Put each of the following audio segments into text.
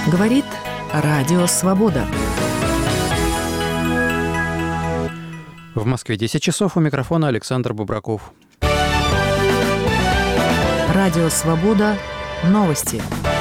Говорит Радио Свобода. В Москве 10 часов, у микрофона Александр Бубраков. Радио Свобода. Новости.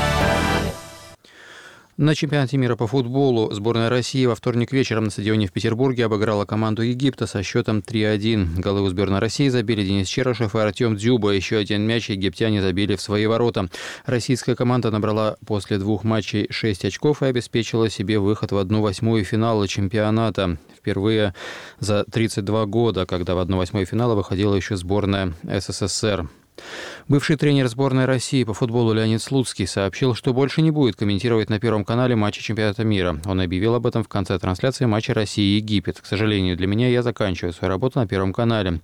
На чемпионате мира по футболу сборная России во вторник вечером на стадионе в Петербурге обыграла команду Египта со счетом 3-1. Голы у сборной России забили Денис Черышев и Артем Дзюба. Еще один мяч египтяне забили в свои ворота. Российская команда набрала после 2 матчей 6 очков и обеспечила себе выход в 1/8 финала чемпионата. Впервые за 32 года, когда в 1/8 финала выходила еще сборная СССР. Бывший тренер сборной России по футболу Леонид Слуцкий сообщил, что больше не будет комментировать на Первом канале матчи чемпионата мира. Он объявил об этом в конце трансляции матча России-Египет. К сожалению, для меня я заканчиваю свою работу на Первом канале.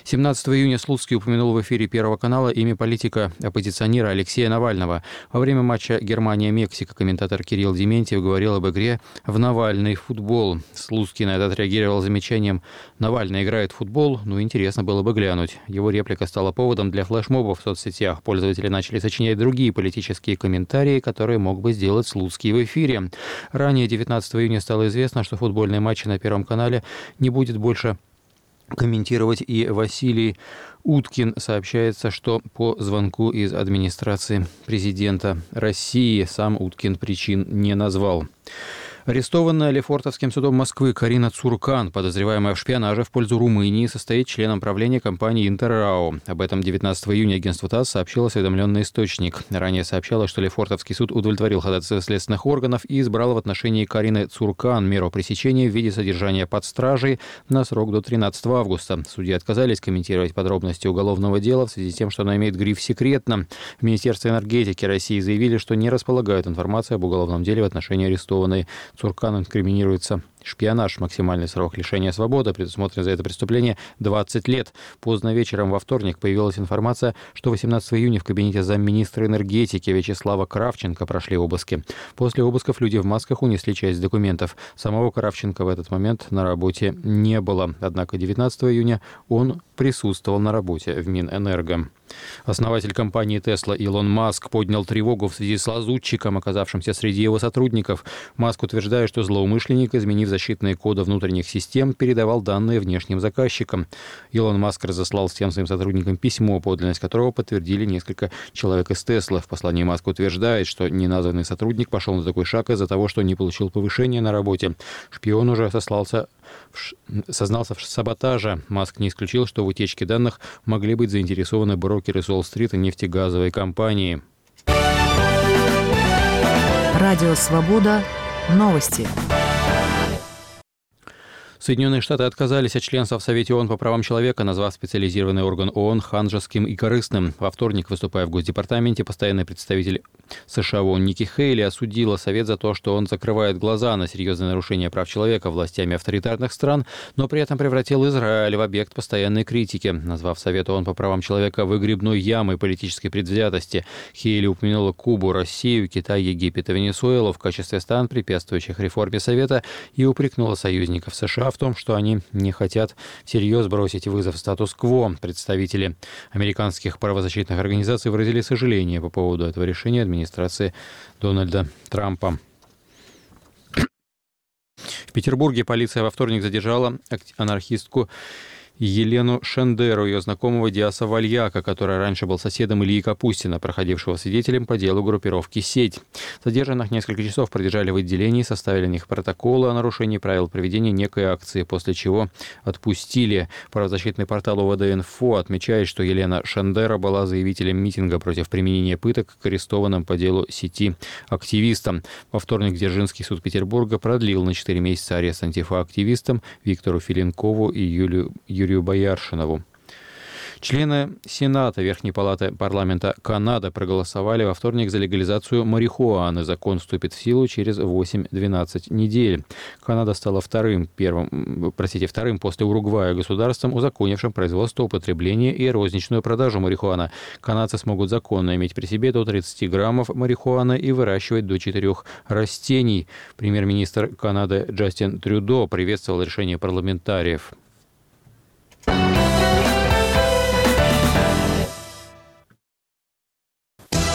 17 июня Слуцкий упомянул в эфире Первого канала имя политика-оппозиционера Алексея Навального. Во время матча Германия-Мексика комментатор Кирилл Дементьев говорил об игре в Навальный футбол. Слуцкий на это отреагировал замечанием: «Навальный играет в футбол, интересно было бы глянуть». Его реплика стала поводом для флешмобов в соцсетях. Пользователи начали сочинять другие политические комментарии, которые мог бы сделать Слуцкий в эфире. Ранее, 19 июня, стало известно, что футбольные матчи на Первом канале не будет больше комментировать и Василий Уткин. Сообщается, что по звонку из администрации президента России сам Уткин причин не назвал. Арестованная Лефортовским судом Москвы Карина Цуркан, подозреваемая в шпионаже в пользу Румынии, состоит членом правления компании «Интеррао». Об этом 19 июня агентству ТАСС сообщил осведомленный источник. Ранее сообщалось, что Лефортовский суд удовлетворил ходатайство следственных органов и избрал в отношении Карины Цуркан меру пресечения в виде содержания под стражей на срок до 13 августа. Судьи отказались комментировать подробности уголовного дела в связи с тем, что оно имеет гриф «секретно». В Министерстве энергетики России заявили, что не располагают информацией об уголовном деле в отношении арестованной Цуркан. Инкриминируется шпионаж. Максимальный срок лишения свободы, предусмотрен за это преступление, 20 лет. Поздно вечером во вторник появилась информация, что 18 июня в кабинете замминистра энергетики Вячеслава Кравченко прошли обыски. После обысков люди в масках унесли часть документов. Самого Кравченко в этот момент на работе не было. Однако 19 июня он присутствовал на работе в Минэнерго. Основатель компании Tesla Илон Маск поднял тревогу в связи с лазутчиком, оказавшимся среди его сотрудников. Маск утверждает, что злоумышленник, изменив защитные коды внутренних систем, передавал данные внешним заказчикам. Илон Маск разослал всем своим сотрудникам письмо, подлинность которого подтвердили несколько человек из Tesla. В послании Маск утверждает, что неназванный сотрудник пошел на такой шаг из-за того, что не получил повышения на работе. Шпион уже сознался в саботаже. Маск не исключил, что в утечке данных могли быть заинтересованы брокеры с Уолл-стрит и нефтегазовой компании. Радио Свобода. Новости. Соединенные Штаты отказались от членства в Совете ООН по правам человека, назвав специализированный орган ООН ханжеским и корыстным. Во вторник, выступая в Госдепартаменте, постоянный представитель США в ООН Ники Хейли осудила Совет за то, что он закрывает глаза на серьезные нарушения прав человека властями авторитарных стран, но при этом превратил Израиль в объект постоянной критики, назвав Совет ООН по правам человека выгребной ямой политической предвзятости. Хейли упомянула Кубу, Россию, Китай, Египет и Венесуэлу в качестве стран, препятствующих реформе Совета, и упрекнула союзников США в том, что они не хотят всерьез бросить вызов статус-кво. Представители американских правозащитных организаций выразили сожаление по поводу этого решения администрации Дональда Трампа. В Петербурге полиция во вторник задержала анархистку Елену Шендеру, ее знакомого Диаса Вальяка, который раньше был соседом Ильи Капустина, проходившего свидетелем по делу группировки «Сеть». Задержанных несколько часов продержали в отделении, составили на них протоколы о нарушении правил проведения некой акции, после чего отпустили. Правозащитный портал УВД-Инфо отмечает, что Елена Шендера была заявителем митинга против применения пыток к арестованным по делу сети активистам. Во вторник Дзержинский суд Петербурга продлил на 4 месяца арест антифа-активистам Виктору Филинкову и Юрию Бояршинову. Члены Сената Верхней палаты парламента Канады проголосовали во вторник за легализацию марихуаны. Закон вступит в силу через 8-12 недель. Канада стала вторым после Уругвая государством, узаконившим производство, употребление и розничную продажу марихуаны. Канадцы смогут законно иметь при себе до 30 граммов марихуаны и выращивать до 4 растений. Премьер-министр Канады Джастин Трюдо приветствовал решение парламентариев.